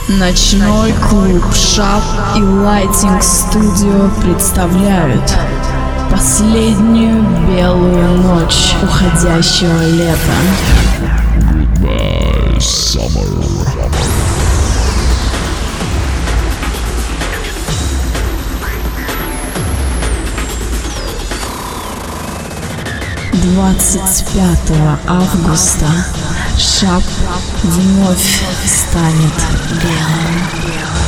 Ночной клуб Шап и Lighting Studio представляют последнюю белую ночь уходящего лета. Goodbye, summer. 25 августа Шап вновь станет белым.